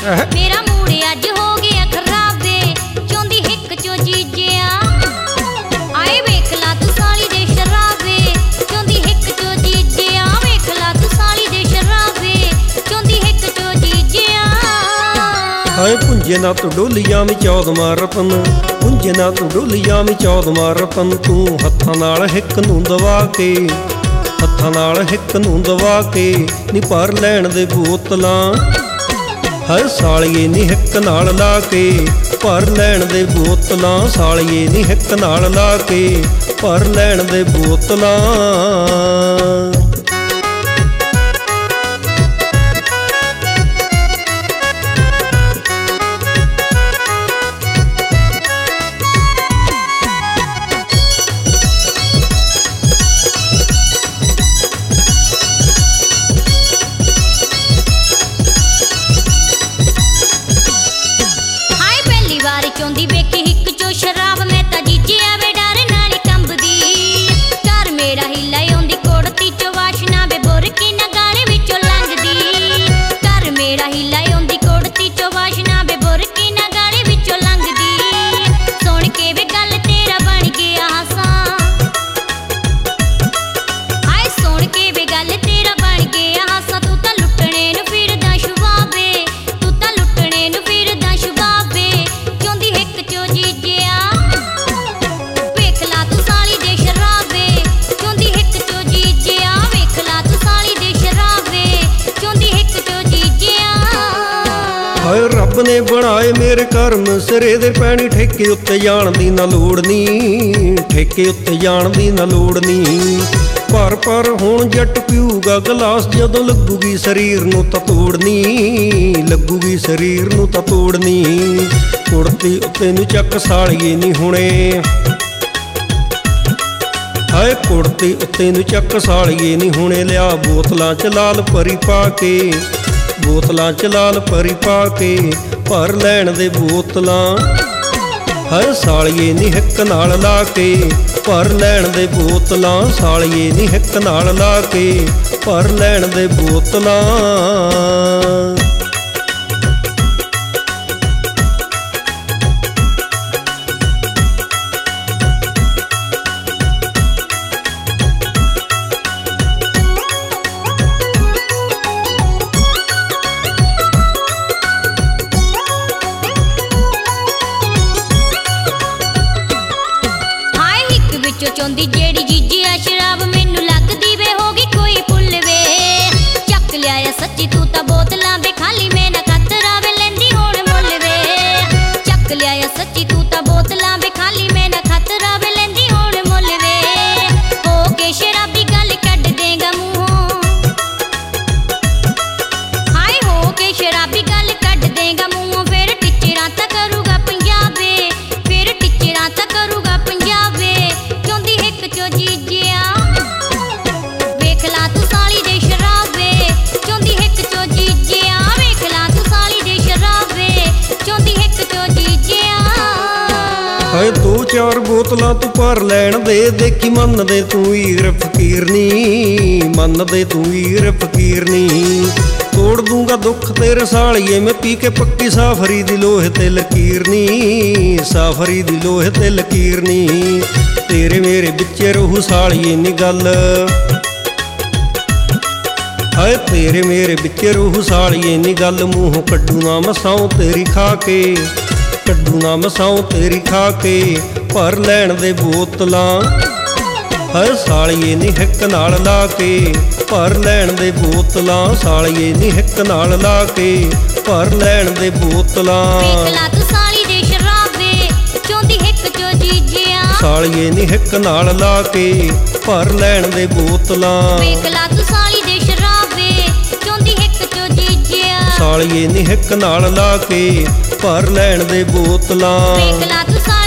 मेरा मूड अज हो गया खराब वे चौंदी हिक चो जीजिया आए वेख ला तू साली दे शराब वे चौंदी हिक चो जीजिया वेख ला तू साली दे शराब वे चौंदी हिक चो जीजिया हाय पुंजे ना तू डोलियां में चौदमा रतन पुंजे ना तू डोलियां में चौदमा रतन तू हत्थां नाल हिक नूं दवा के हत्थां नाल हिक नूं दवा के नी भर लैण दे बोतलां हर सालिए नी हिक नाल ला के भर लैण दे बोतलां सालिए नी हिक नाल ला के भर लैण दे बोतलां चौंदी वेखी हिक चो शराब मैं ता जीजिया वे डर नाल कंबदी घर मेरा हिला आउंदी कोड़ती चो वाशना वे बुरकी ना गाले विचों लंघदी घर मेरा हिला आउंदी कोड़ती चो वाशना वे बुरकी ना गाले विचों लंघदी सुन के वे गल तेरा बन गया हासा हाय सुन के वे गल तेरा बन गया हासा तू तां लुटणे नूं फिरदा शुबाबे तू तां लुटणे नूं फिरदा शुबाबे हाय रब ने बनाए मेरे कर्म सिरे दे पैणी ठेके उत्ते जाण दी ना लोड़ नी ठेके उत्ते जाण दी ना लोड़ नी पर हुण जट पीऊगा गलास जदों लगूगी शरीर नूं तां तोड़नी लगूगी शरीर नूं तां तोड़नी कुड़ती उत्ते नूं चक सालिए नी हुणे हाय कुड़ती उत्ते नूं चक सालिए नी हुणे लिया बोतलां च लाल परी पा के बोतलां च लाल परी पा के भर लैण दे बोतलां हर सालिए नी हिक नाल ला के भर लैण दे बोतलां सालिए नी हिक नाल ला के भर लैण दे बोतलां चौंदी जेड़ी जीजिया शराब मैनू लगदी वे होगी कोई पुल वे चक लिया सच्ची तू तां बोतलां वे खाली मैं ना खतरा वे लैंदी होण मुल वे चक लिया सच्ची तू तां बोतलां वे खाली मैं ना खतरा वे लैंदी होण मुल वे हो के शराबी गल कढ देगा मूंहों हाय हो के शराबी गल कढ देगा मूंहों फिर टिचरा तां करूगा पंजाबे फिर टिचरा तां करूगा पंजाबे चो जीजिया वेख ला तू साली दे शराब वे चौंदी हिक चो जीजिया वेख ला तू साली दे शराब वे चौंदी हिक चो जीजिया हाय दो चार बोतलां तू भर लैण दे देखी मन दे तू हीर फकीर नी मन दे तू हीर फकीर नी तोड़ दूंगा दुख तेरे सालिए मैं पी के पक्की साफरी दी लोहे ते लकीर नी साफरी दी लोहे ते लकीर नी तेरे मेरे बिच्चे रहू सालिए नी गल हाय तेरे मेरे बिच्चे रहू सालिए नी गल मूंहों कड्डू ना मसाऊं तेरी खा के कड्डू ना मसाऊं तेरी खा के भर लैण दे बोतलां हाय सालिए नी हिक नाल ला के भर लैण दे बोतलां सालिए नी हिक नाल ला के भर लैण दे बोतलां वेख ला तू साली दे शराब वे चौंदी हिक चो जीजिया सालिए नी हिक नाल ला के भर लैण दे बोतलां वेख ला तू साली दे शराब वे चौंदी हिक चो जीजिया सालिए नी हिक नाल ला के भर लैण दे बोतलां वेख ला तू